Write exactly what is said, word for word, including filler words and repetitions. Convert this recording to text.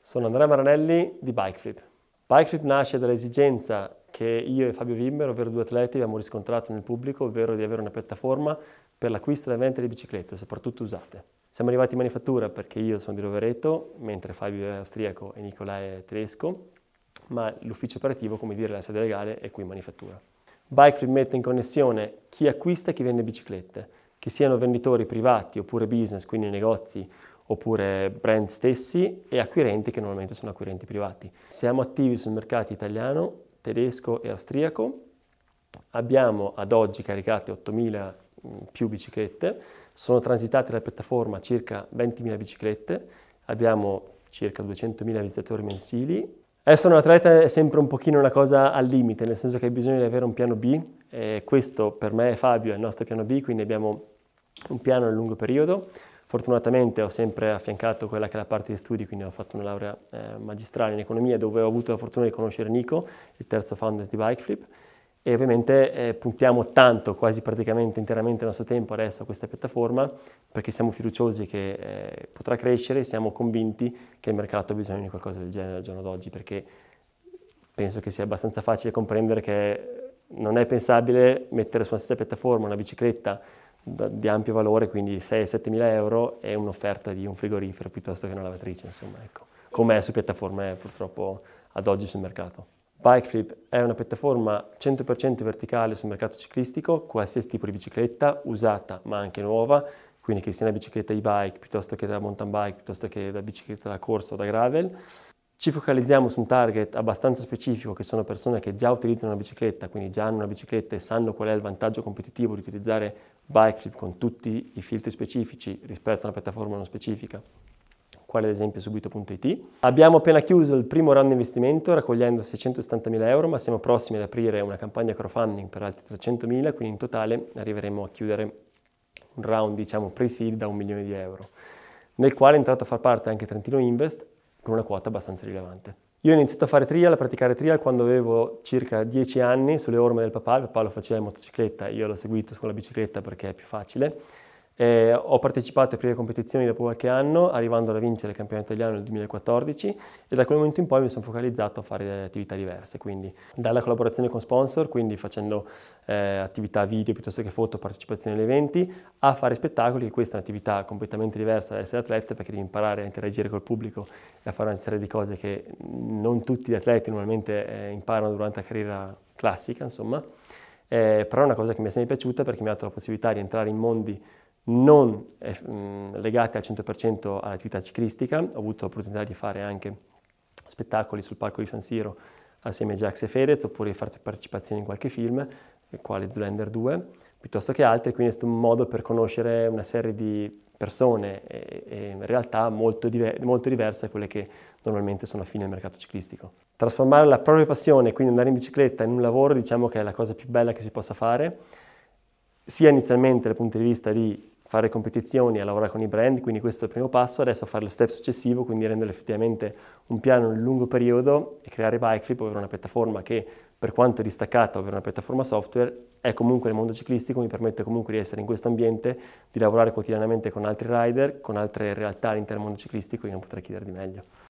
Sono Andrea Maranelli di Bikeflip. Bikeflip nasce dall'esigenza che io e Fabio Wimmer, ovvero due atleti, abbiamo riscontrato nel pubblico, ovvero di avere una piattaforma per l'acquisto e la vendita di biciclette, soprattutto usate. Siamo arrivati in manifattura perché io sono di Rovereto, mentre Fabio è austriaco e Nicola è tedesco, ma l'ufficio operativo, come dire la sede legale, è qui in manifattura. Bikeflip mette in connessione chi acquista e chi vende biciclette, che siano venditori privati oppure business, quindi negozi oppure brand stessi, e acquirenti che normalmente sono acquirenti privati. Siamo attivi sul mercato italiano, tedesco e austriaco. Abbiamo ad oggi caricate ottomila più biciclette, sono transitate dalla piattaforma circa ventimila biciclette, abbiamo circa duecentomila visitatori mensili. Essere un atleta è sempre un pochino una cosa al limite, nel senso che hai bisogno di avere un piano B, e questo per me e Fabio è il nostro piano B, quindi abbiamo un piano nel lungo periodo. Fortunatamente ho sempre affiancato quella che è la parte di studi, quindi ho fatto una laurea eh, magistrale in economia, dove ho avuto la fortuna di conoscere Nico, il terzo founder di Bikeflip, e ovviamente eh, puntiamo tanto, quasi praticamente interamente il nostro tempo adesso a questa piattaforma, perché siamo fiduciosi che eh, potrà crescere e siamo convinti che il mercato ha bisogno di qualcosa del genere al giorno d'oggi, perché penso che sia abbastanza facile comprendere che non è pensabile mettere sulla stessa piattaforma una bicicletta di ampio valore, quindi sei sette mila euro, e un'offerta di un frigorifero piuttosto che una lavatrice, insomma, ecco. Come è su piattaforme purtroppo ad oggi sul mercato. Bikeflip è una piattaforma cento per cento verticale sul mercato ciclistico, qualsiasi tipo di bicicletta, usata ma anche nuova, quindi che sia una bicicletta e-bike piuttosto che da mountain bike, piuttosto che da bicicletta da corsa o da gravel. Ci focalizziamo su un target abbastanza specifico, che sono persone che già utilizzano una bicicletta, quindi già hanno una bicicletta e sanno qual è il vantaggio competitivo di utilizzare Bikeflip con tutti i filtri specifici rispetto a una piattaforma non specifica, quale ad esempio Subito punto it. Abbiamo appena chiuso il primo round di investimento raccogliendo seicentosettantamila euro, ma siamo prossimi ad aprire una campagna crowdfunding per altri trecentomila, quindi in totale arriveremo a chiudere un round, diciamo, pre-seed da un milione di euro, nel quale è entrato a far parte anche Trentino Invest, con una quota abbastanza rilevante. Io ho iniziato a fare trial, a praticare trial quando avevo circa dieci anni, sulle orme del papà. Il papà lo faceva in motocicletta, io l'ho seguito con la bicicletta perché è più facile. Eh, ho partecipato a prime competizioni dopo qualche anno, arrivando a vincere il campionato italiano nel duemilaquattordici, e da quel momento in poi mi sono focalizzato a fare attività diverse, quindi dalla collaborazione con sponsor, quindi facendo eh, attività video piuttosto che foto, partecipazione agli eventi, a fare spettacoli, e questa è un'attività completamente diversa da essere atleta, perché devi imparare a interagire col pubblico e a fare una serie di cose che non tutti gli atleti normalmente eh, imparano durante la carriera classica, insomma. Eh, però è una cosa che mi è sempre piaciuta, perché mi ha dato la possibilità di entrare in mondi non eh, legati al cento per cento all'attività ciclistica. Ho avuto l'opportunità di fare anche spettacoli sul palco di San Siro assieme a Jax e Fedez, oppure di fare partecipazioni in qualche film, quale Zoolander due, piuttosto che altri, quindi è stato un modo per conoscere una serie di persone e, e realtà molto, diver- molto diverse da quelle che normalmente sono affini al mercato ciclistico. Trasformare la propria passione, quindi andare in bicicletta, in un lavoro, diciamo che è la cosa più bella che si possa fare, sia inizialmente dal punto di vista di fare competizioni e lavorare con i brand, quindi questo è il primo passo. Adesso fare lo step successivo, quindi rendere effettivamente un piano nel lungo periodo e creare Bikeflip, ovvero una piattaforma che, per quanto distaccata, ovvero una piattaforma software, è comunque nel mondo ciclistico, mi permette comunque di essere in questo ambiente, di lavorare quotidianamente con altri rider, con altre realtà all'interno del mondo ciclistico, e non potrei chiedere di meglio.